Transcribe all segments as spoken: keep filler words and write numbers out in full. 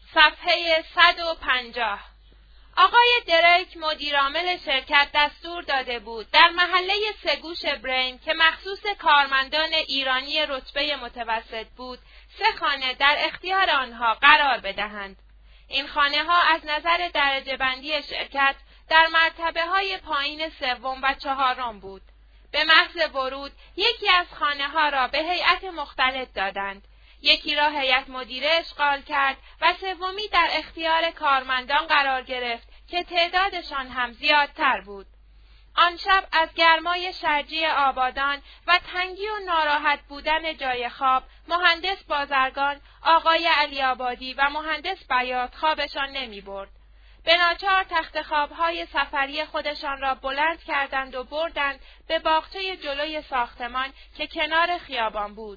صفحه صد و پنجاه. آقای دریک مدیرعامل شرکت دستور داده بود در محله سگوش برین که مخصوص کارمندان ایرانی رتبه متوسط بود، سه خانه در اختیار آنها قرار بدهند. این خانه ها از نظر درجه بندی شرکت در مرتبه های پایین سوم و چهارم بود. به محض ورود یکی از خانه ها را به هیئت مختلط دادند. یکی را هیئت مدیره اشغال کرد و سومی در اختیار کارمندان قرار گرفت که تعدادشان هم زیادتر بود. آن شب از گرمای شرجی آبادان و تنگی و ناراحت بودن جای خواب، مهندس بازرگان، آقای علی آبادی و مهندس بیات خوابشان نمی برد. به ناچار تخت خوابهای سفری خودشان را بلند کردند و بردند به باغچه جلوی ساختمان که کنار خیابان بود.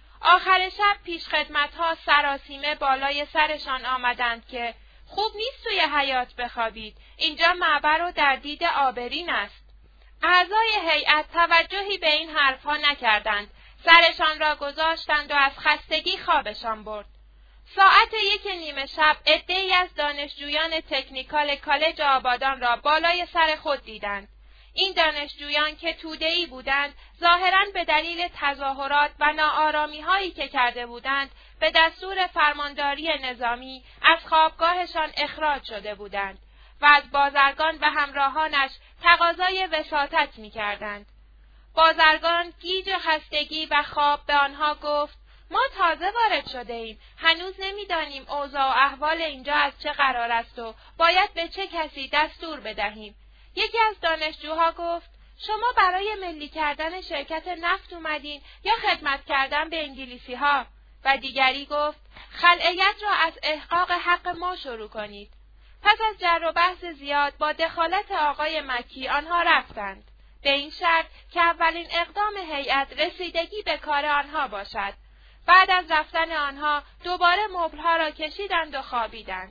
آخر شب پیشخدمت‌ها سراسیمه بالای سرشان آمدند که خوب نیست توی حیاط بخوابید، اینجا معبر و در دید آبرین است. اعضای هیئت توجهی به این حرفها نکردند، سرشان را گذاشتند و از خستگی خوابشان برد. ساعت یک نیمه شب عده‌ای از دانشجویان تکنیکال کالج آبادان را بالای سر خود دیدند. این دانشجویان که توده‌ای بودند، ظاهراً به دلیل تظاهرات و ناآرامی‌هایی که کرده بودند، به دستور فرمانداری نظامی از خوابگاهشان اخراج شده بودند و از بازرگان و همراهانش تقاضای وساطت می‌کردند. بازرگان گیج خستگی و خواب به آنها گفت: ما تازه وارد شده ایم، هنوز نمی‌دانیم اوضاع و احوال اینجا از چه قرار است و باید به چه کسی دستور بدهیم. یکی از دانشجوها گفت: شما برای ملی کردن شرکت نفت اومدین یا خدمت کردن به انگلیسی ها؟ و دیگری گفت: خلعیت را از احقاق حق ما شروع کنید. پس از جر و بحث زیاد با دخالت آقای مکی آنها رفتند، به این شرط که اولین اقدام هیئت رسیدگی به کار آنها باشد. بعد از رفتن آنها دوباره مبلها را کشیدند و خوابیدند.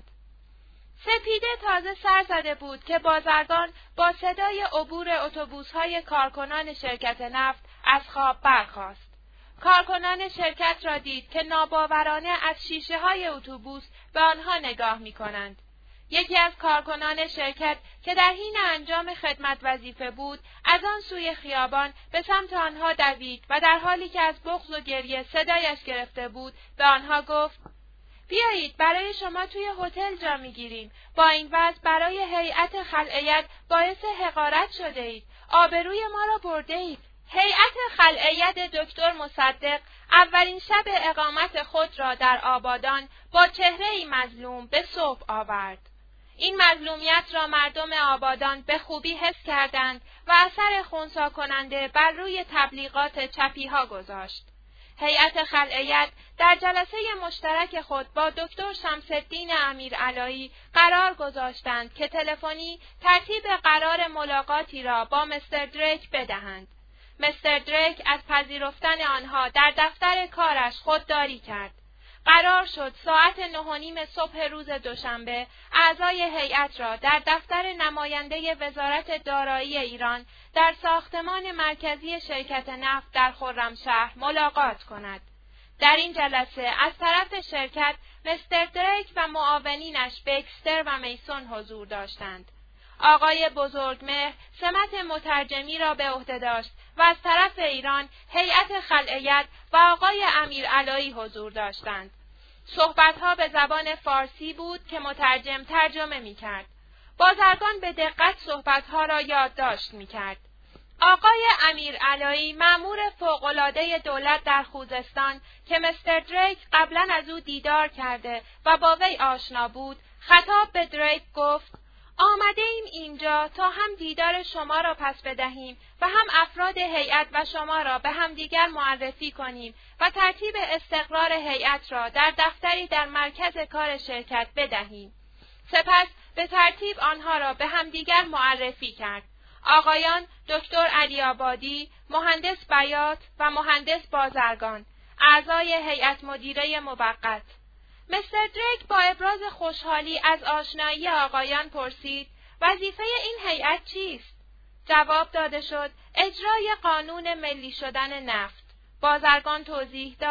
سپیده تازه سر زده بود که بازرگان با صدای عبور اتوبوس‌های کارکنان شرکت نفت از خواب برخاست. کارکنان شرکت را دید که ناباورانه از شیشه‌های اتوبوس به آنها نگاه می‌کنند. یکی از کارکنان شرکت که در حین انجام خدمت وظیفه بود، از آن سوی خیابان به سمت آنها دوید و در حالی که از بغض و گریه صدایش گرفته بود، به آنها گفت: بیایید برای شما توی هتل جا میگیریم. با این وضع برای هیئت خلعیت باعث حقارت شده اید. آبروی ما را برده اید. هیئت خلعیت دکتر مصدق اولین شب اقامت خود را در آبادان با چهره‌ای مظلوم به صبح آورد. این مظلومیت را مردم آبادان به خوبی حس کردند و اثر خنثی کننده بر روی تبلیغات چپی‌ها گذاشت. هیئت خلعیت در جلسه مشترک خود با دکتر شمس‌الدین امیرعلایی قرار گذاشتند که تلفنی ترتیب قرار ملاقاتی را با مستر دریک بدهند. مستر دریک از پذیرفتن آنها در دفتر کارش خودداری کرد. قرار شد ساعت نه و نیم صبح روز دوشنبه اعضای هیئت را در دفتر نماینده وزارت دارایی ایران در ساختمان مرکزی شرکت نفت در خرمشهر ملاقات کند. در این جلسه از طرف شرکت مستر دریک و معاونینش بکستر و میسون حضور داشتند. آقای بزرگمهر سمت مترجمی را به عهده داشت و از طرف ایران هیئت خلعیت و آقای امیرعلایی حضور داشتند. صحبتها به زبان فارسی بود که مترجم ترجمه می‌کرد. بازرگان به دقت صحبتها را یادداشت می‌کرد. آقای امیرعلایی مأمور فوق‌العاده دولت در خوزستان که مستر دریک قبلا از او دیدار کرده و با وی آشنا بود، خطاب به دریک گفت: آمده ایم اینجا تا هم دیدار شما را پس بدهیم و هم افراد هیئت و شما را به همدیگر معرفی کنیم و ترتیب استقرار هیئت را در دفتری در مرکز کار شرکت بدهیم. سپس به ترتیب آنها را به همدیگر معرفی کرد. آقایان دکتر علی آبادی، مهندس بیات و مهندس بازرگان، اعضای هیئت مدیره موقت. مستر دریک با ابراز خوشحالی از آشنایی آقایان پرسید: وظیفه این هیئت چیست؟ جواب داده شد: اجرای قانون ملی شدن نفت. بازرگان توضیح داد: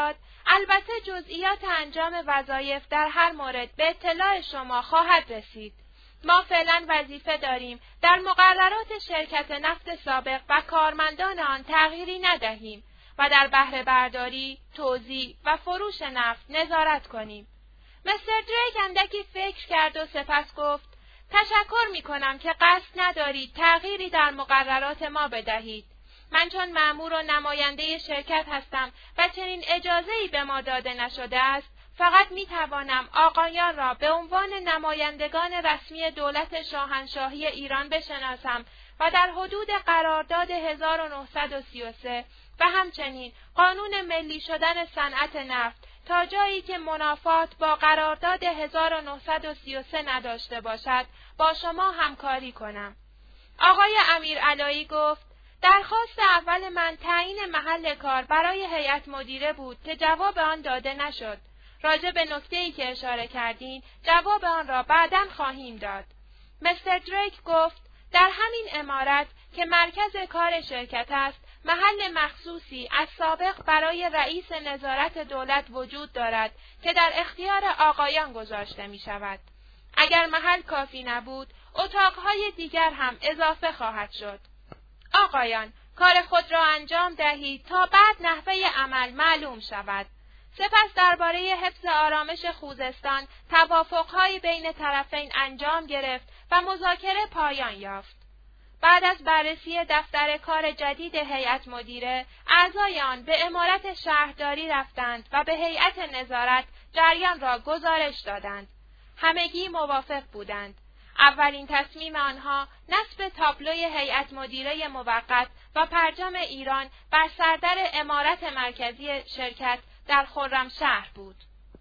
البته جزئیات انجام وظایف در هر مورد به اطلاع شما خواهد رسید. ما فعلا وظیفه داریم در مقررات شرکت نفت سابق و کارمندان آن تغییری ندهیم و در بهره برداری، توزیع و فروش نفت نظارت کنیم. مستر دریک اندکی فکر کرد و سپس گفت: تشکر می کنم که قصد ندارید تغییری در مقررات ما بدهید. من چون مأمور و نماینده شرکت هستم و چنین اجازه‌ای به ما داده نشده است، فقط می توانم آقایان را به عنوان نمایندگان رسمی دولت شاهنشاهی ایران بشناسم و در حدود قرارداد هزار و نهصد و سی و سه و همچنین قانون ملی شدن صنعت نفت تا جایی که منافات با قرارداد هزار و نهصد و سی و سه نداشته باشد با شما همکاری کنم. آقای امیرعلایی گفت: درخواست اول من تعیین محل کار برای هیئت مدیره بود که جواب آن داده نشد. راجع به نکته‌ای که اشاره کردین جواب آن را بعداً خواهیم داد. مستر دریک گفت: در همین عمارت که مرکز کار شرکت است، محل مخصوصی از سابق برای رئیس نظارت دولت وجود دارد که در اختیار آقایان گذاشته می شود. اگر محل کافی نبود، اتاقهای دیگر هم اضافه خواهد شد. آقایان، کار خود را انجام دهید تا بعد نحوه عمل معلوم شود. سپس درباره حفظ آرامش خوزستان توافق‌های بین طرفین انجام گرفت و مذاکره پایان یافت. بعد از بررسی دفتر کار جدید هیئت مدیره، اعضای آن به عمارت شهرداری رفتند و به هیئت نظارت جریان را گزارش دادند. همگی موافق بودند. اولین تصمیم آنها نصب تابلوی هیئت مدیره موقت و پرچم ایران بر سردر عمارت مرکزی شرکت در خرمشهر بود.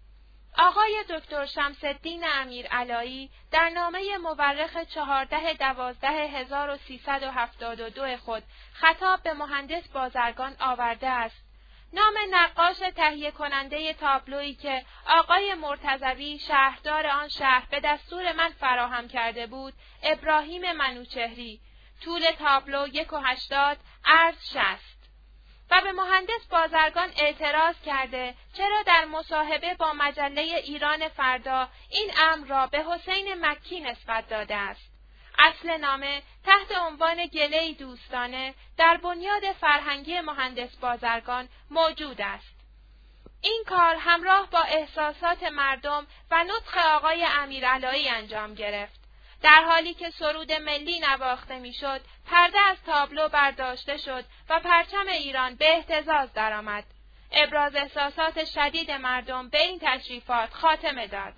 آقای دکتر شمس‌الدین امیرعلایی در نامه مورخ چهارده دوازده هزار و سیصد و هفتاد و دو خود خطاب به مهندس بازرگان آورده است: نام نقاش تهیه کننده تابلویی که آقای مرتضوی شهردار آن شهر به دستور من فراهم کرده بود، ابراهیم منوچهری. طول تابلو یک و هشتاد، عرض شصت. و به مهندس بازرگان اعتراض کرده چرا در مصاحبه با مجله ایران فردا این امر را به حسین مکی نسبت داده است. اصل نامه تحت عنوان گله‌ای دوستانه در بنیاد فرهنگی مهندس بازرگان موجود است. این کار همراه با احساسات مردم و نطق آقای امیرعلایی انجام گرفت. در حالی که سرود ملی نواخته میشد، پرده از تابلو برداشته شد و پرچم ایران به اهتزاز درآمد. ابراز احساسات شدید مردم به این تشریفات خاتمه داد.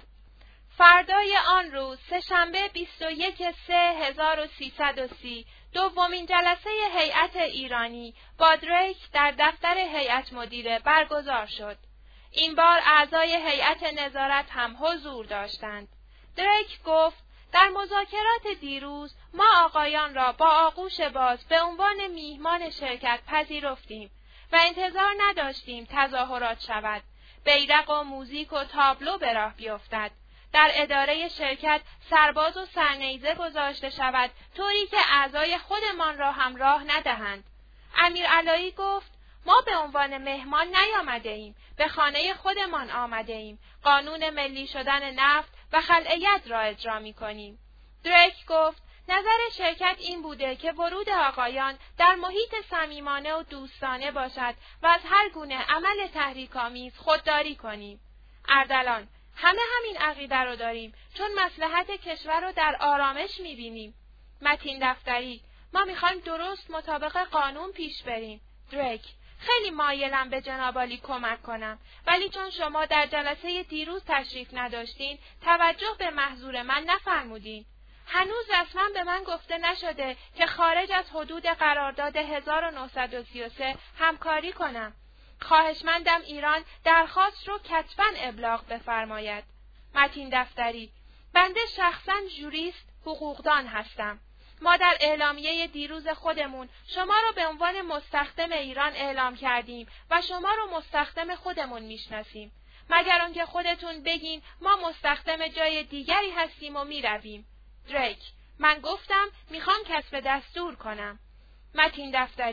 فردای آن روز سه‌شنبه بیست و یک سه هزار و سیصد و سی دومین جلسه هیئت ایرانی با دریک در دفتر هیئت مدیره برگزار شد. این بار اعضای هیئت نظارت هم حضور داشتند. دریک گفت: در مذاکرات دیروز ما آقایان را با آغوش باز به عنوان میهمان شرکت پذیرفتیم و انتظار نداشتیم تظاهرات شود، بیرق و موزیک و تابلو به راه بیفتد. در اداره شرکت سرباز و سرنیزه گذاشته شود طوری که اعضای خودمان را هم راه ندهند. امیرعلایی گفت: ما به عنوان مهمان نیامده ایم، به خانه خودمان آمده ایم. قانون ملی شدن نفت و خلع ید را اجرا می کنیم. دریک گفت: نظر شرکت این بوده که ورود آقایان در محیط صمیمانه و دوستانه باشد و از هر گونه عمل تحریک‌آمیز خودداری کنیم. اردلان: همه همین عقیده رو داریم چون مصلحت کشور رو در آرامش می بینیم. متین دفتری: ما میخوایم درست مطابق قانون پیش بریم. دریک: خیلی مایلم به جناب عالی کمک کنم، ولی چون شما در جلسه دیروز تشریف نداشتین توجه به محضور من نفرمودین. هنوز رسما به من گفته نشده که خارج از حدود قرارداد هزار و نهصد و سی و سه همکاری کنم. خواهشمندم ایران درخواست رو کتباً ابلاغ بفرماید. متین دفتری: بنده شخصاً جوریست حقوقدان هستم. ما در اعلامیه دیروز خودمون شما رو به عنوان مستخدم ایران اعلام کردیم و شما رو مستخدم خودمون میشناسیم. مگر آنکه خودتون بگین ما مستخدم جای دیگری هستیم و میرویم. دریک: من گفتم میخوام کسب دستور کنم. متین دفتری: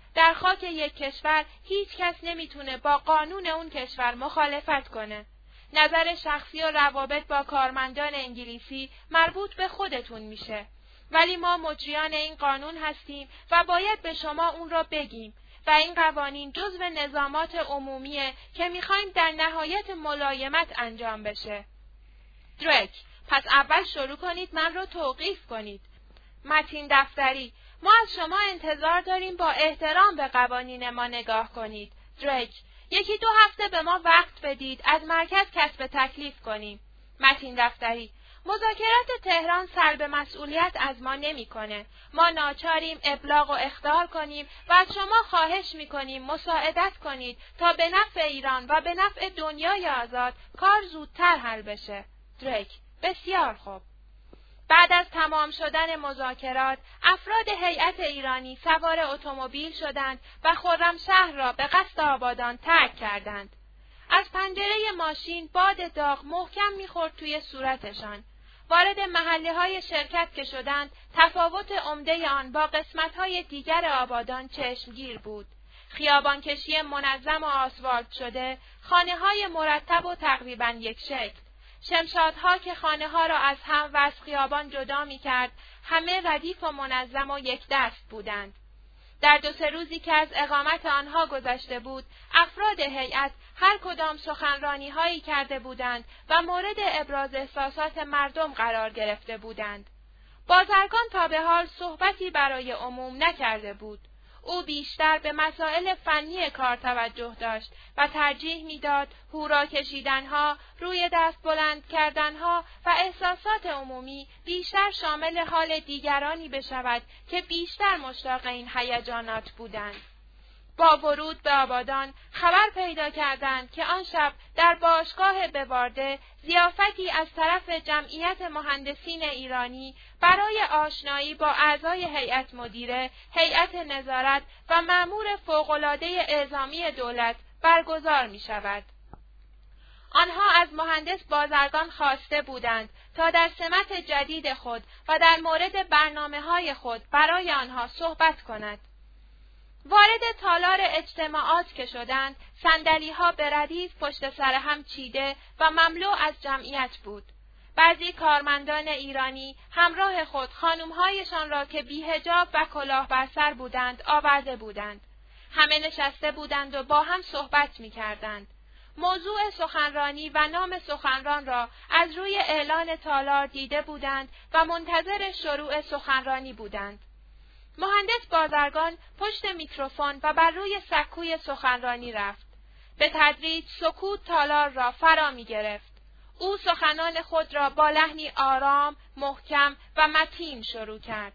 در خاک یک کشور هیچ کس نمیتونه با قانون اون کشور مخالفت کنه. نظر شخصی و روابط با کارمندان انگلیسی مربوط به خودتون میشه. ولی ما مجریان این قانون هستیم و باید به شما اون را بگیم و این قوانین جزو نظامات عمومیه که میخوایم در نهایت ملایمت انجام بشه. دریک: پس اول شروع کنید من رو توقیف کنید. متین دفتری: ما از شما انتظار داریم با احترام به قوانین ما نگاه کنید. دریک: یکی دو هفته به ما وقت بدید از مرکز کسب تکلیف کنیم. متین دفتری: مذاکرات تهران سلب مسئولیت از ما نمیکنه. ما ناچاریم ابلاغ و اخطار کنیم و از شما خواهش میکنیم مساعدت کنید تا به نفع ایران و به نفع دنیای آزاد کار زودتر حل بشه. دریک: بسیار خوب. بعد از تمام شدن مذاکرات، افراد هیئت ایرانی سوار اتومبیل شدند و خرمشهر را به قصد آبادان ترک کردند. از پنجره ماشین باد داغ محکم می‌خورد توی صورتشان. وارد محله‌های شرکت که شدند، تفاوت عمده آن با قسمت‌های دیگر آبادان چشمگیر بود. خیابانکشی منظم و آسفالت شده، خانه‌های مرتب و تقریباً یک شکل. شمشادها که خانه‌ها را از هم و از خیابان جدا می‌کرد، همه ردیف و منظم و یک دست بودند. در دو سه روزی که از اقامت آنها گذشته بود، افراد هیئت هر کدام سخنرانی‌هایی کرده بودند و مورد ابراز احساسات مردم قرار گرفته بودند. بازرگان تا به حال صحبتی برای عموم نکرده بود. او بیشتر به مسائل فنی کار توجه داشت و ترجیح میداد هورا کشیدنها، روی دست بلند کردنها و احساسات عمومی بیشتر شامل حال دیگرانی بشود که بیشتر مشتاق این هیجانات بودند. با ورود به آبادان خبر پیدا کردند که آن شب در باشگاه بوارده ضیافتی از طرف جمعیت مهندسین ایرانی برای آشنایی با اعضای هیئت مدیره، هیئت نظارت و مأمور فوق‌العاده اعزامی دولت برگزار می شود. آنها از مهندس بازرگان خواسته بودند تا در سمت جدید خود و در مورد برنامه‌های خود برای آنها صحبت کند. وارد تالار اجتماعات که شدند، صندلی‌ها به ردیف پشت سر هم چیده و مملو از جمعیت بود. بعضی کارمندان ایرانی همراه خود خانم‌هایشان را که بی‌حجاب و کلاه بر سر بودند آورده بودند. همه نشسته بودند و با هم صحبت می‌کردند. موضوع سخنرانی و نام سخنران را از روی اعلان تالار دیده بودند و منتظر شروع سخنرانی بودند. مهندس بازرگان پشت میکروفون و بر روی سکوی سخنرانی رفت. به تدریج سکوت تالار را فرا می گرفت. او سخنان خود را با لحنی آرام، محکم و متین شروع کرد.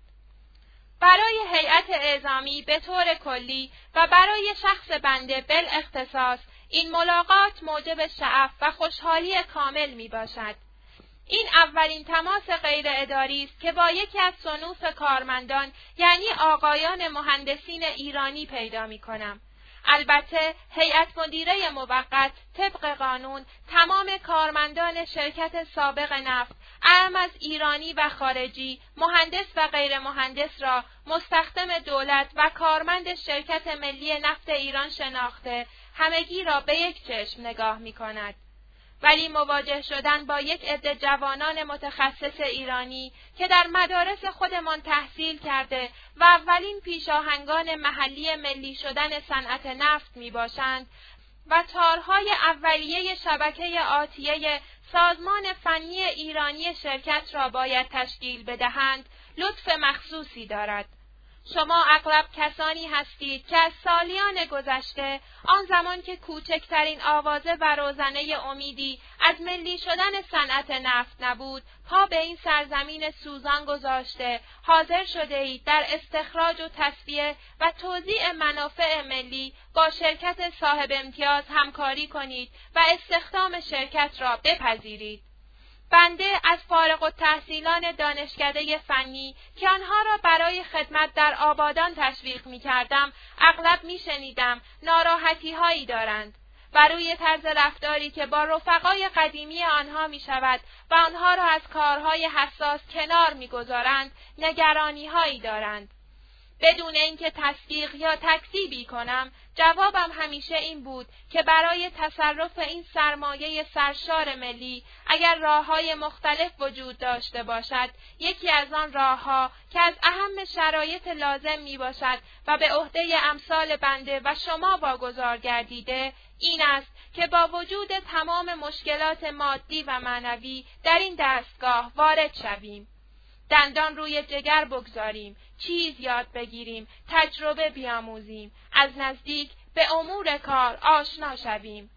برای هیئت اعزامی به طور کلی و برای شخص بنده بالاختصاص این ملاقات موجب شعف و خوشحالی کامل می باشد. این اولین تماس غیر اداری است که با یکی از صنوف کارمندان یعنی آقایان مهندسین ایرانی پیدا می کنم. البته هیئت مدیره موقت طبق قانون تمام کارمندان شرکت سابق نفت اعم از ایرانی و خارجی، مهندس و غیر مهندس را مستخدم دولت و کارمند شرکت ملی نفت ایران شناخته همگی را به یک چشم نگاه می کند. ولی مواجه شدن با یک عده جوانان متخصص ایرانی که در مدارس خودمان تحصیل کرده و اولین پیشاهنگان محلی ملی شدن صنعت نفت می باشند و تارهای اولیه شبکه آتیه سازمان فنی ایرانی شرکت را باید تشکیل بدهند، لطف مخصوصی دارد. شما اغلب کسانی هستید که از سالیان گذشته، آن زمان که کوچکترین آوازه و روزنه امیدی از ملی شدن صنعت نفت نبود، پا به این سرزمین سوزان گذاشته، حاضر شده اید در استخراج و تصفیه و توزیع منافع ملی با شرکت صاحب امتیاز همکاری کنید و استخدام شرکت را بپذیرید. بنده از فارغ التحصیلان دانشکده فنی که آنها را برای خدمت در آبادان تشویق می کردم، اغلب می شنیدم ناراحتی هایی دارند و روی طرز رفتاری که با رفقای قدیمی آنها می شود و آنها را از کارهای حساس کنار می گذارند، نگرانی هایی دارند. بدون اینکه تصدیق یا تکذیبی کنم، جوابم همیشه این بود که برای تصرف این سرمایه سرشار ملی، اگر راه‌های مختلف وجود داشته باشد، یکی از آن راه‌ها که از اهم شرایط لازم میباشد و به عهده امثال بنده و شما واگذار گردیده، این است که با وجود تمام مشکلات مادی و معنوی در این دستگاه وارد شویم. دندان روی جگر بگذاریم، چیز یاد بگیریم، تجربه بیاموزیم، از نزدیک به امور کار آشنا شویم.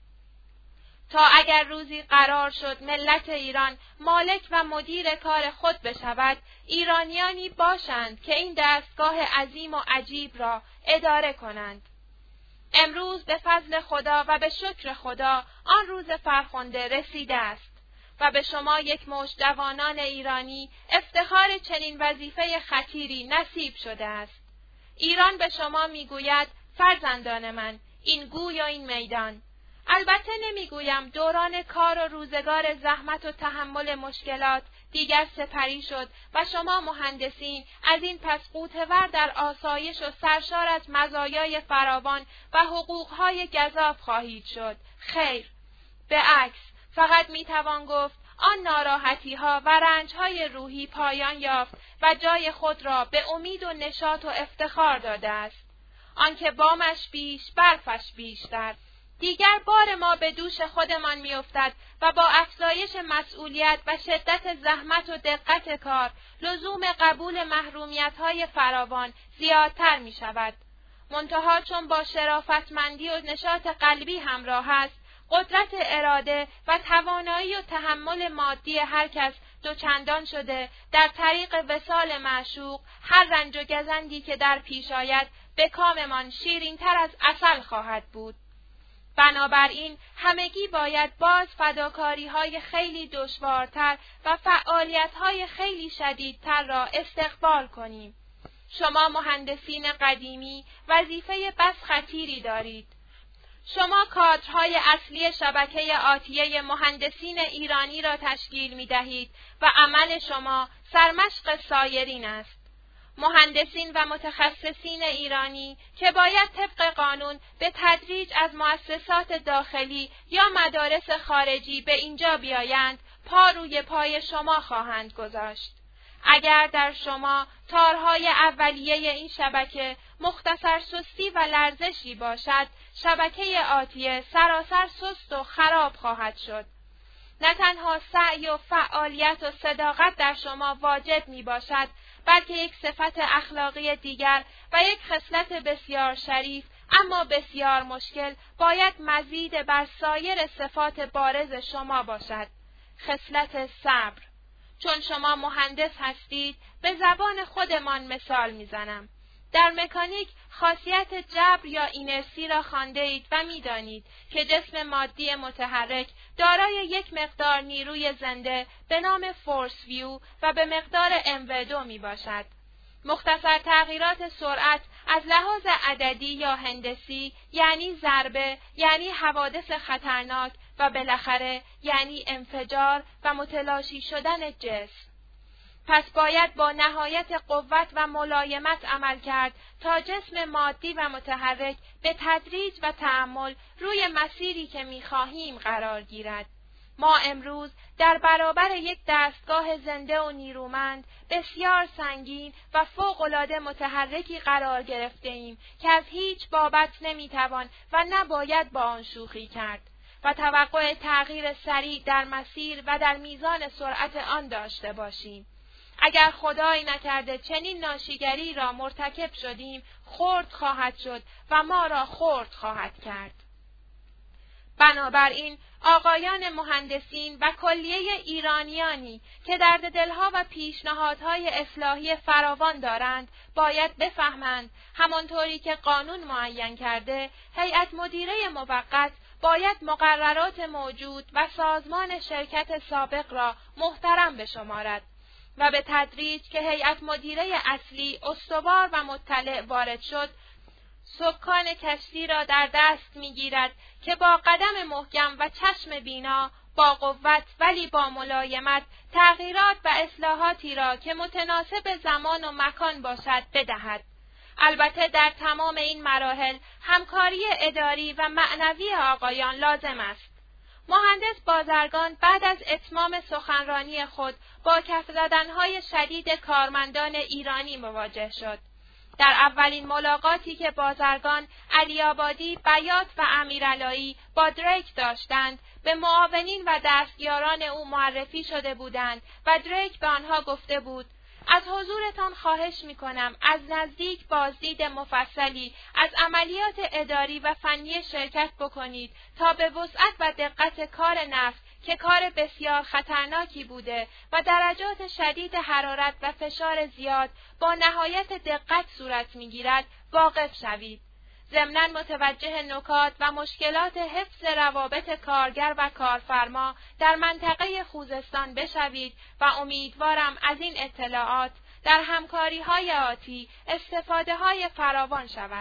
تا اگر روزی قرار شد ملت ایران مالک و مدیر کار خود بشود، ایرانیانی باشند که این دستگاه عظیم و عجیب را اداره کنند. امروز به فضل خدا و به شکر خدا آن روز فرخنده رسیده است و به شما یک مشت جوانان ایرانی افتخار چنین وظیفه خطیری نصیب شده است. ایران به شما میگوید فرزندان من، این گوی و این میدان. البته نمیگویم دوران کار و روزگار زحمت و تحمل مشکلات دیگر سپری شد و شما مهندسین از این پس غوطه‌ور در آسایش و سرشار از مزایای فراوان و حقوقهای گزاف خواهید شد. خیر، به عکس، فقط میتوان گفت آن ناراحتی‌ها و رنج‌های روحی پایان یافت و جای خود را به امید و نشاط و افتخار داده است. آنکه بامش بیش، برفش بیشتر. دیگر بار ما به دوش خودمان میافتد و با افزایش مسئولیت و شدت زحمت و دقت کار، لزوم قبول محرومیت‌های فراوان زیادتر می شود. منتها چون با شرافتمندی و نشاط قلبی همراه است، قدرت اراده و توانایی و تحمل مادی هر کس دوچندان شده در طریق وصال معشوق، هر رنج و گزندی که در پیش آید به کاممان شیرین‌تر از عسل خواهد بود. بنابراین همگی باید باز فداکاری‌های خیلی دشوارتر و فعالیت‌های خیلی شدیدتر را استقبال کنیم. شما مهندسین قدیمی وظیفه بس خطیری دارید. شما کادرهای اصلی شبکه آتیه مهندسین ایرانی را تشکیل می‌دهید و عمل شما سرمشق سایرین است. مهندسین و متخصصین ایرانی که باید طبق قانون به تدریج از مؤسسات داخلی یا مدارس خارجی به اینجا بیایند، پا روی پای شما خواهند گذاشت. اگر در شما تارهای اولیه این شبکه مختصر سستی و لرزشی باشد، شبکه آتیه سراسر سست و خراب خواهد شد. نه تنها سعی و فعالیت و صداقت در شما واجب می باشد، بلکه یک صفت اخلاقی دیگر و یک خصلت بسیار شریف اما بسیار مشکل باید مزید بر سایر صفات بارز شما باشد: خصلت صبر. چون شما مهندس هستید، به زبان خودمان مثال میزنم. در مکانیک خاصیت جبر یا اینرسی را خوانده اید و میدانید که جسم مادی متحرک دارای یک مقدار نیروی زنده به نام فورس ویو و به مقدار ام و دو می باشد. مختصر تغییرات سرعت از لحاظ عددی یا هندسی یعنی ضربه، یعنی حوادث خطرناک و بالاخره یعنی انفجار و متلاشی شدن جسم. پس باید با نهایت قوت و ملایمت عمل کرد تا جسم مادی و متحرک به تدریج و تأمل روی مسیری که می‌خواهیم قرار گیرد. ما امروز در برابر یک دستگاه زنده و نیرومند بسیار سنگین و فوق‌العاده متحرکی قرار گرفته‌ایم که از هیچ بابت نمی‌توان و نباید با آن شوخی کرد و توقع تغییر سریع در مسیر و در میزان سرعت آن داشته باشیم. اگر خدای نکرده چنین ناشیگری را مرتکب شدیم، خرد خواهد شد و ما را خرد خواهد کرد. بنابراین آقایان مهندسین و کلیه ایرانیانی که درد دلها و پیشنهادهای اصلاحی فراوان دارند، باید بفهمند همانطوری که قانون معین کرده، هیئت مدیره موقت باید مقررات موجود و سازمان شرکت سابق را محترم بشمارد و به تدریج که هیئت مدیره اصلی استوار و مطلع وارد شد، سکان کشتی را در دست می‌گیرد که با قدم محکم و چشم بینا، با قوت ولی با ملایمت، تغییرات و اصلاحاتی را که متناسب زمان و مکان باشد بدهد. البته در تمام این مراحل همکاری اداری و معنوی آقایان لازم است. مهندس بازرگان بعد از اتمام سخنرانی خود با کف زدن‌های شدید کارمندان ایرانی مواجه شد. در اولین ملاقاتی که بازرگان، علی‌آبادی، بیات و امیرعلایی با دریک داشتند، به معاونین و دستیاران او معرفی شده بودند و دریک به آنها گفته بود: از حضورتان خواهش می‌کنم از نزدیک بازدید مفصلی از عملیات اداری و فنی شرکت بکنید تا به وسعت و دقت کار نفت که کار بسیار خطرناکی بوده و درجات شدید حرارت و فشار زیاد با نهایت دقت صورت می‌گیرد واقف شوید. ضمناً متوجه نکات و مشکلات حفظ روابط کارگر و کارفرما در منطقه خوزستان بشوید و امیدوارم از این اطلاعات در همکاری‌های آتی استفاده‌های فراوان شود.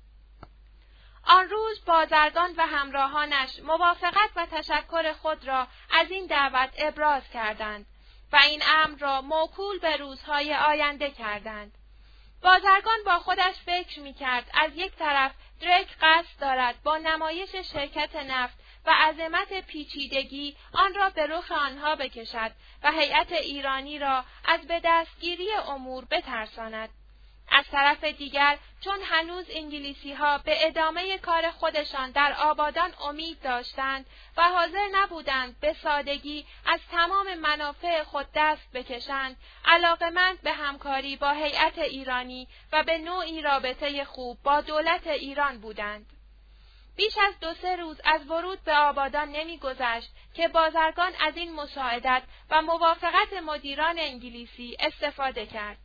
آن روز بازرگان و همراهانش موافقت و تشکر خود را از این دعوت ابراز کردند و این امر را موکول به روزهای آینده کردند. بازرگان با خودش فکر می‌کرد از یک طرف دریک قصد دارد با نمایش شرکت نفت و عظمت پیچیدگی آن را به رخ آنها بکشد و هیئت ایرانی را از به دستگیری امور بترساند. از طرف دیگر چون هنوز انگلیسی‌ها به ادامه کار خودشان در آبادان امید داشتند و حاضر نبودند به سادگی از تمام منافع خود دست بکشند، علاقه‌مند به همکاری با هیئت ایرانی و به نوعی رابطه خوب با دولت ایران بودند. بیش از دو سه روز از ورود به آبادان نمی‌گذشت که بازرگان از این مساعدت و موافقت مدیران انگلیسی استفاده کرد.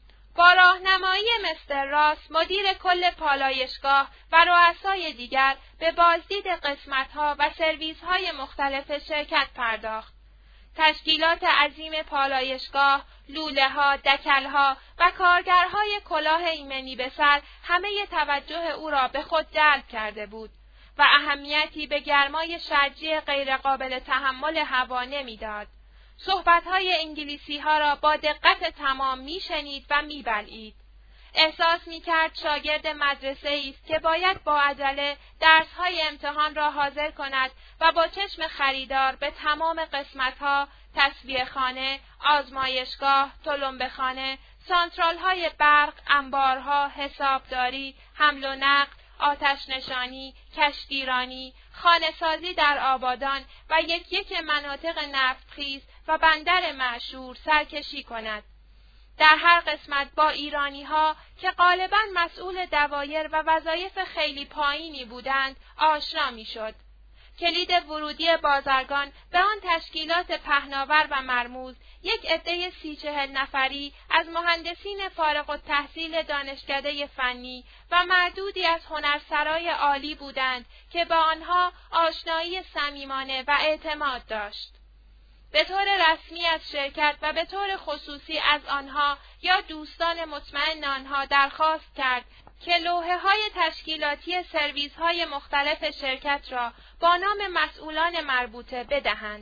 با راهنمایی مستر راس، مدیر کل پالایشگاه و رؤسای دیگر به بازدید قسمت‌ها و سرویس‌های مختلف شرکت پرداخت. تشکیلات عظیم پالایشگاه، لوله‌ها، دکل‌ها و کارگرهای کلاه ایمنی به سر همه توجه او را به خود جلب کرده بود و اهمیتی به گرمای شرجی غیرقابل تحمل هوا نمی‌داد. صحبت‌های انگلیسی‌ها را با دقت تمام می‌شنید و می‌بلعید. احساس می‌کرد شاگرد مدرسه‌ای است که باید با عجله درس‌های امتحان را حاضر کند و با چشم خریدار به تمام قسمت‌ها، تصفیه‌خانه، آزمایشگاه، تلمبه‌خانه، سانترال‌های برق، انبارها، حسابداری، حمل و نقل، آتش نشانی، کشتیرانی، خانه‌سازی در آبادان و یک یک مناطق نفتخیز و بندر معشور سرکشی کند. در هر قسمت با ایرانی‌ها که غالباً مسئول دوایر و وظایف خیلی پایینی بودند آشنا می‌شد. کلید ورودی بازرگان به آن تشکیلات پهناور و مرموز یک عده سی چهل نفری از مهندسین فارغ التحصیل دانشکده فنی و معدودی از هنرسرای عالی بودند که با آنها آشنایی صمیمانه و اعتماد داشت. به طور رسمی از شرکت و به طور خصوصی از آنها یا دوستان مطمئن آنها درخواست کرد که لوحه‌های تشکیلاتی سرویس‌های مختلف شرکت را با نام مسئولان مربوطه بدهند.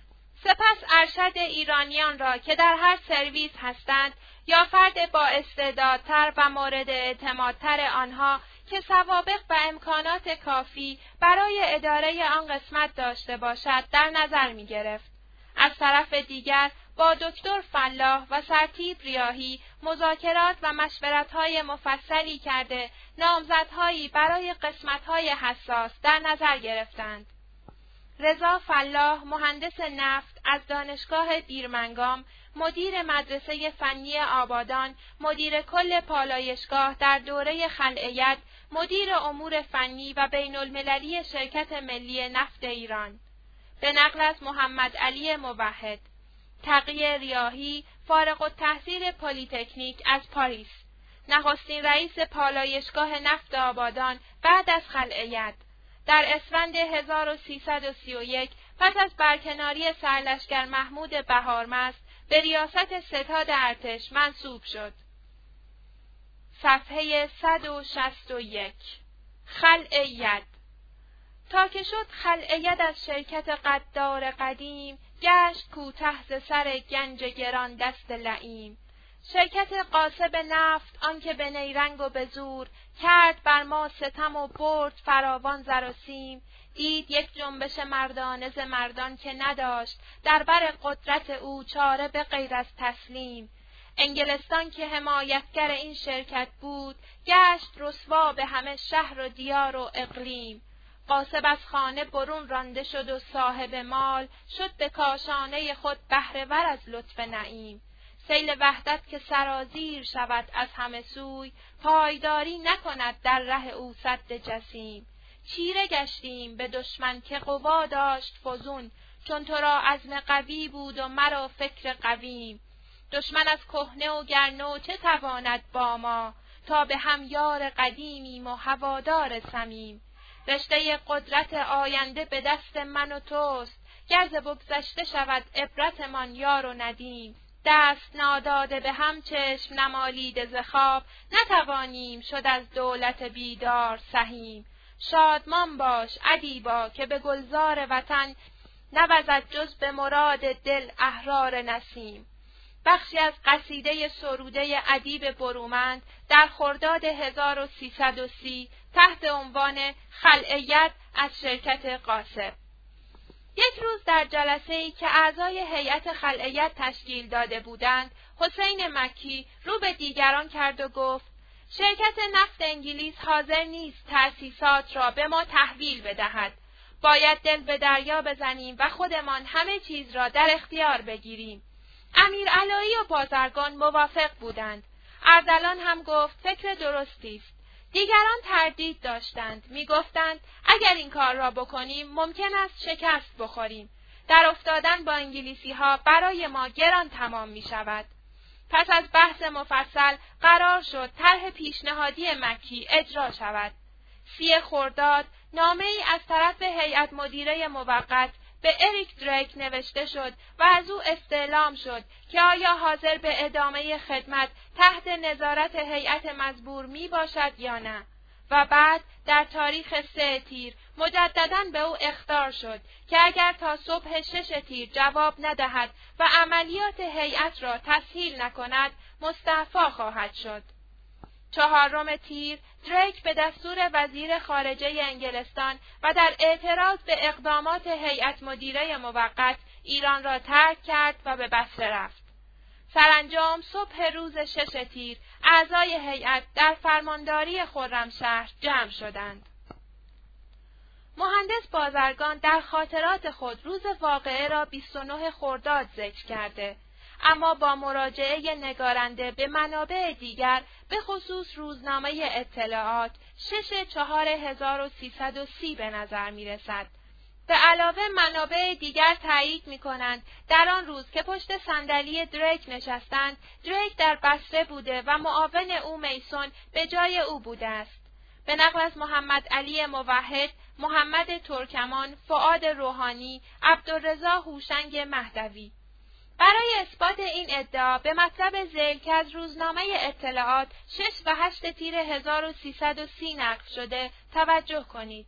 سپس ارشد ایرانیان را که در هر سرویس هستند یا فرد با استعدادتر و مورد اعتمادتر آنها که سوابق و امکانات کافی برای اداره آن قسمت داشته باشد در نظر می گرفت. از طرف دیگر با دکتر فلاح و سرتیپ ریاحی مذاکرات و مشورت‌های مفصلی کرده نامزدهایی برای قسمت‌های حساس در نظر گرفتند. رضا فلاح، مهندس نفت از دانشگاه بیرمنگام، مدیر مدرسه فنی آبادان، مدیر کل پالایشگاه در دوره خلع ید، مدیر امور فنی و بین المللی شرکت ملی نفت ایران. به نقل از محمد علی موحد. تقی ریاحی، فارغ التحصیل پلی‌تکنیک از پاریس، نخستین رئیس پالایشگاه نفت آبادان بعد از خلع ید. در اسفند هزار و سیصد و سی و یک پس از برکناری سرلشکر محمود بهارمست به ریاست ستاد ارتش منصوب شد. صفحه صد و شصت و یک. خلع ید. تا که شد خلع ید از شرکت قدار قدیم، گشت کوته ز سر گنج گران دست لئیم. شرکت قاسب نفت آنکه به نیرنگ و به زور کرد بر ما ستم و برد فراوان زر و سیم، دید یک جنبش مردانه ز مردان که نداشت در بر قدرت او چاره به غیر از تسلیم. انگلستان که حمایتگر این شرکت بود، گشت رسوا به همه شهر و دیار و اقلیم. قاسب از خانه برون رانده شد و صاحب مال شد به کاشانه خود بهره ور از لطف نعیم. سیل وحدت که سرازیر شود از همه سوی، پایداری نکند در ره او سد جسیم. چیره گشتیم به دشمن که قوا داشت فزون، چون تو را عزم قوی بود و مرا فکر قویم. دشمن از کهنه و گرنو چه تواند با ما، تا به هم یار قدیمیم و هوادار صمیم. رشته قدرت آینده به دست من و توست، گرز بگذشته شود عبرتمان یار و ندیم. دست ناداده به هم چشم نمالیده ز خواب، نتوانیم شد از دولت بیدار سهیم. شادمان باش ادیبا که به گلزار وطن، نوزد جز به مراد دل احرار نسیم. بخشی از قصیده سروده ادیب برومند در خرداد هزار و سیصد و سی تحت عنوان خلع ید از شرکت قاسب. یک روز در جلسه‌ای که اعضای هیئت خلع ید تشکیل داده بودند، حسین مکی رو به دیگران کرد و گفت: شرکت نفت انگلیس حاضر نیست تأسیسات را به ما تحویل بدهد. باید دل به دریا بزنیم و خودمان همه چیز را در اختیار بگیریم. امیر علایی و بازرگان موافق بودند. اردلان هم گفت فکر درستی است. دیگران تردید داشتند، میگفتند اگر این کار را بکنیم ممکن است شکست بخوریم. در افتادن با انگلیسی ها برای ما گران تمام می شود. پس از بحث مفصل قرار شد طرح پیشنهادی مکی اجرا شود. سی خرداد نامه ای از طرف هیئت مدیره موقت به اریک دریک نوشته شد و از او استعلام شد که آیا حاضر به ادامه خدمت تحت نظارت هیئت مزبور می باشد یا نه. و بعد در تاریخ سه تیر مجدداً به او اخطار شد که اگر تا صبح شش تیر جواب ندهد و عملیات هیئت را تسهیل نکند مستعفی خواهد شد. چهارم تیر دریک به دستور وزیر خارجه انگلستان و در اعتراض به اقدامات هیئت مدیره موقت ایران را ترک کرد و به بصره رفت. سرانجام صبح روز شش تیر اعضای هیئت در فرمانداری خرمشهر جمع شدند. مهندس بازرگان در خاطرات خود روز واقعه را بیست و نه خرداد ذکر کرده، اما با مراجعه نگارنده به منابع دیگر به خصوص روزنامه اطلاعات شش چهار هزار و سیصد و سی به نظر می رسد. به علاوه منابع دیگر تایید می کنند در آن روز که پشت صندلی دریک نشستند، دریک در بصره بوده و معاون او میسون به جای او بوده است. به نقل از محمد علی موحد، محمد ترکمان، فؤاد روحانی، عبدالرضا هوشنگ مهدوی. برای اثبات این ادعا به مطلب ذیل که از روزنامه اطلاعات شش و هشت تیر هزار و سیصد و سی نقل شده توجه کنید.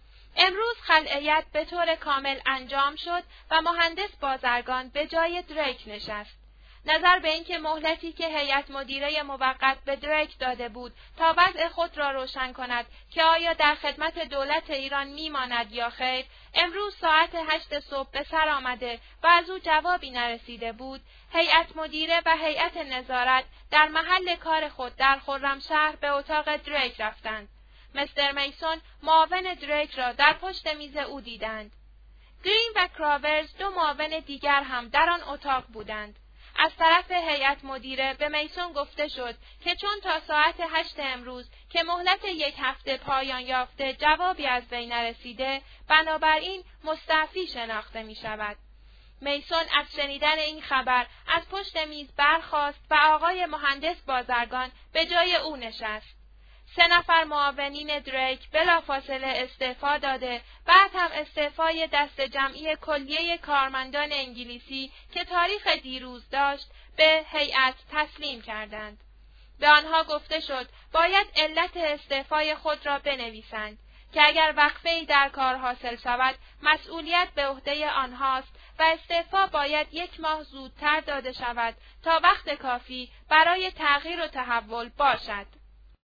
امروز خلع ید به طور کامل انجام شد و مهندس بازرگان به جای دریک نشست. نظر به اینکه مهلتی که هیئت مدیره موقت به دریک داده بود تا وضع خود را روشن کند که آیا در خدمت دولت ایران میماند یا خیر، امروز ساعت هشت صبح به سر آمده و از او جوابی نرسیده بود، هیئت مدیره و هیئت نظارت در محل کار خود در خرمشهر به اتاق دریک رفتند. مستر میسون معاون دریک را در پشت میز او دیدند. گرین و کراورز دو معاون دیگر هم در آن اتاق بودند. از طرف هیئت مدیره به میسون گفته شد که چون تا ساعت هشت امروز که مهلت یک هفته پایان یافته جوابی از وی نرسیده، بنابراین مستعفی شناخته می شود. میسون از شنیدن این خبر از پشت میز برخاست و آقای مهندس بازرگان به جای او نشست. سه نفر معاونین دریک بلافاصله استعفا داده، بعد هم استعفای دست جمعی کلیه کارمندان انگلیسی که تاریخ دیروز داشت به هیئت تسلیم کردند. به آنها گفته شد باید علت استعفای خود را بنویسند که اگر وقفه‌ای در کار حاصل شود مسئولیت به عهده آنهاست و استعفا باید یک ماه زودتر داده شود تا وقت کافی برای تغییر و تحول باشد.